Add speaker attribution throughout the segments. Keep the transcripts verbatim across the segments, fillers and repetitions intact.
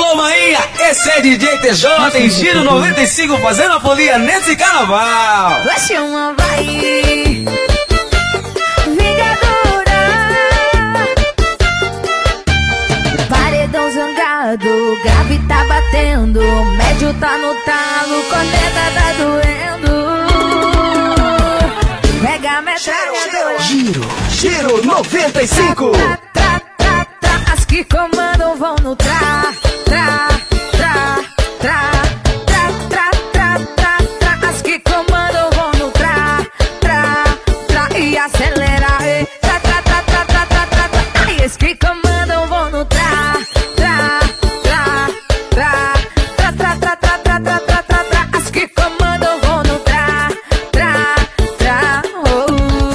Speaker 1: Alô, maninha, esse é D J T J em Giro noventa e cinco fazendo a folia nesse carnaval.
Speaker 2: Vai chamar, vai Vingadora. Paredão zangado, grave tá batendo, médio tá no talo, corneta tá doendo. Pega a metralhadora.
Speaker 3: Giro, Giro noventa e cinco.
Speaker 2: Tra, tra, tra, tra, as que comandam vão no tra, tra, tra, tra, tra, tra, tra, tra, tra. As que comandam vão no tra, tra, tra. E acelera, e tra, tra, tra, tra, tra, tra, tra, tra. E as que comandam vão no tra, tra, tra, tra, tra, tra, tra, tra, tra, tra, tra, tra, tra. As que comandam vão no tra, tra, tra. Oh,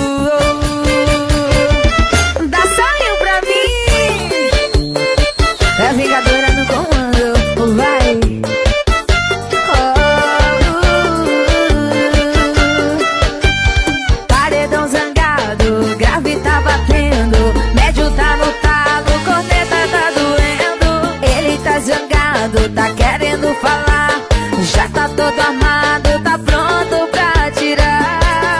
Speaker 2: oh, oh. Dá sonho pra mim. É a Vingadora no comando, vai. Oh, paredão zangado, grave tá batendo, médio tá no talo, corneta tá doendo. Ele tá zangado, tá querendo falar, já tá todo armado, tá pronto pra atirar.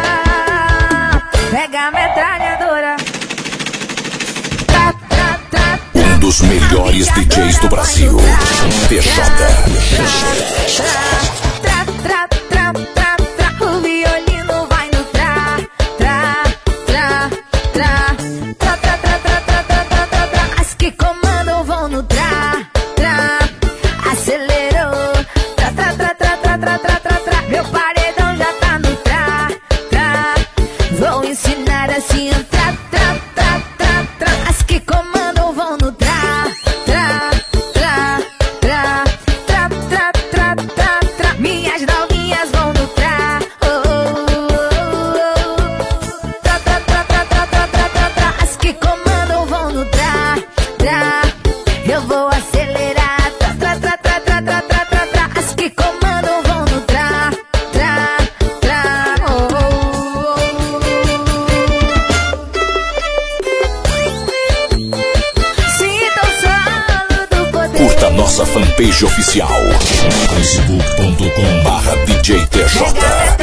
Speaker 2: Pega a metralhadora. Tá, tá, tá, tá.
Speaker 4: Um dos melhores D Js do Brasil, T J.
Speaker 2: Tra, tra, tra, tra, tra. O violino vai no tra, tra, tra, tra, tra, tra, tra, tra, tra, tra, tra, tra, tra. As que comandam vão no tra, tra. Acelerou. Tra, tra, tra, tra, tra, tra, tra, tra, tra. Meu paredão já tá no tra, tra. Vou ensinar assim, tra, tra, tra, tra, tra. As que comandam vão no tra, tra, tra, tra, tra, tra, tra, tra, tra. Minhas novinhas vão no tra, oh, oh, oh, oh. Tra, tra, tra, tra, tra, tra, tra, tra, tra. As que comandam vão no tra, tra. Eu vou acelerar, tra, tra, tra, tra, tra, tra, tra, tra, tra. As que comandam vão no tra, tra, tra, oh, oh, oh. Sinta o solo do poder.
Speaker 4: Curta nossa fanpage oficial, facebook ponto com barra D J T J.